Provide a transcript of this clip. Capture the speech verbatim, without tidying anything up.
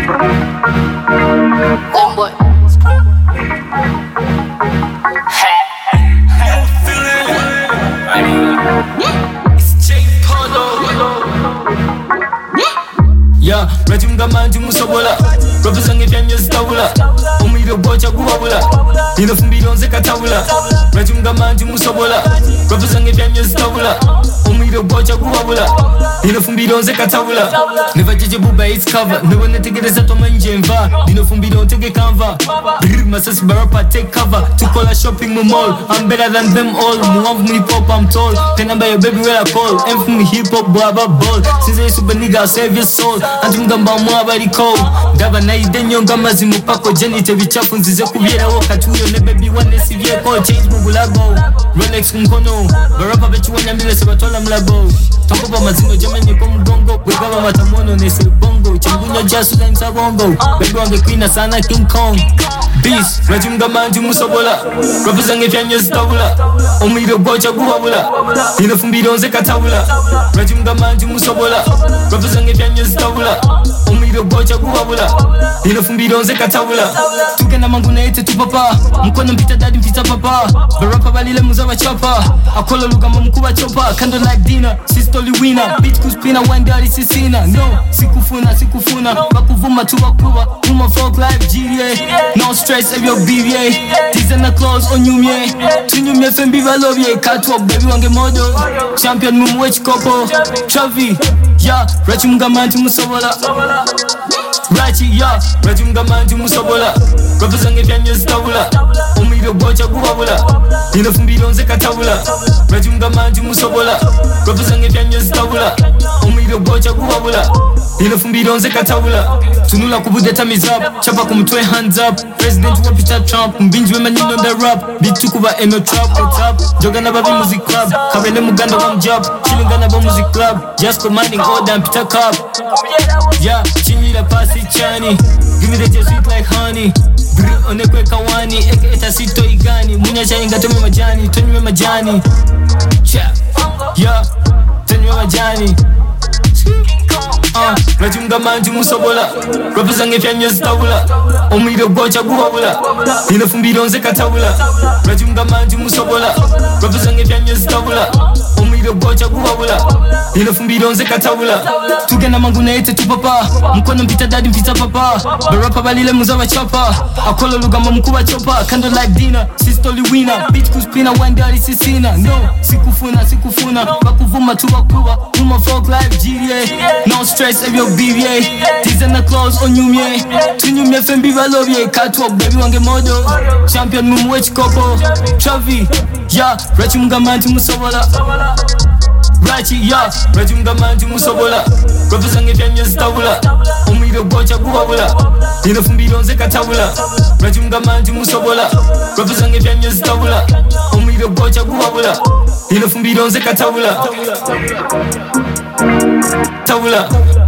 Homeboy. Yeah, rajunga manju musobola Represent ifyanye zitawula Umiro bocha guwabula Nino fumbiro nze katawula Rajunga manju musobola Represent ifyanye zitawula Umiro bocha guwabula Nino fumbiro nze katawula Never judge a booba, it's cover No one take it as a tomanje mva Nino fumbiro take a canva Brrr, masas barapa take cover To call a shopping mall I'm better than them all Muamfu me pop, I'm tall Ten number your baby where I call M for me hip hop, boy, I'm a ball Since I super nigga, I'll save your soul Antumgamba mwabari ko Daba na idenyo ngamba zimupako Jenite bichafu nzize kubiera woka Tuyo ne baby wane sivye ko Change mugulago Rolex kumkono Barapa bechu wanyambile sebatola mlago Tokoba mazingo jamani kwa mgongo Wegaba matamono nese bongo Changunya jasu la imsa bongo Baby wange queen sana King Kong Beast Rajunga manju musobola Represent ifyanye zitawula Umiro bocha guwabula Nino fumbiro nze katawula Rajunga manju musobola Represent ifyanye zitawula Umiro bocha guwabula Nino fumbiro nze katawula Tukenda manguna ete tupapa Mkono mpita dadi mpita papa Barapa balile muzawa chapa Akolo lugama mkuba chopa Kando like dinner Sistoli winner Beat kuspina wandari sisina No sikufuna sikufuna Bakuvuma tubakuba Uma folk life G D A No stress ebyo B B A Designer clothes onyumye Tunyumye F M B valobye Catwalk baby wange modo Champion mumu wechikopo Travi Yeah Rachunga manju musobola Rachi yeah Rajunga manju musobola Represent ifyanye zitawula Umiro bocha guwabula Nino fumbiro nze katawula Rajunga manju musobola Represent ifyanye zitawula Umiro bocha guwabula Nino fumbiro nze katawula Tunula kubudeta mizap Chapa kumtwe hands up President wa Peter Trump Mbinji wema nino nda rap Bitu kuba eno trap What's up Joga na babi music club Kabele muganda wa mjab Chilinga na ba music club Just commanding order and Peter Cup Yeah Chini la pasi chani Give me the taste sweet like honey Brr onekwe kawani Eke eta sito igani Munya chainga tome majani Tonywe majani Cha Yeah Tonywe majani Uh, Rajunga manju musobola Represent ifyanye zitawula Umiro bocha guwabula Nino fumbiro nze katawula Rajunga manju musobola Represent ifyanye zitawula Umiro bocha guwabula Nino fumbiro nze katawula Tukenda manguna ete tupapa Mkono mpita dadi mpita papa Barapa balile muzawa chapa Akolo lugama mkuba chopa Kando like dinner Sistoli winner Beat kuspina wandari sisina No sikufuna sikufuna Bakuvuma tubakuba Uma folk life G D A No stress ebyo B B A Designer clothes onyumye Tunyumye F M B valobye Catwalk baby wange modo Champion mumu wechikopo Travi Yeah Rachunga manju musobola Rachi yeah Rajunga manju musobola Represent ifyanye zitawula Umiro bocha guwabula Nino fumbiro nze katawula Rajunga manju musobola Represent ifyanye zitawula Umiro bocha guwabula Nino fumbiro nze katawula Tawula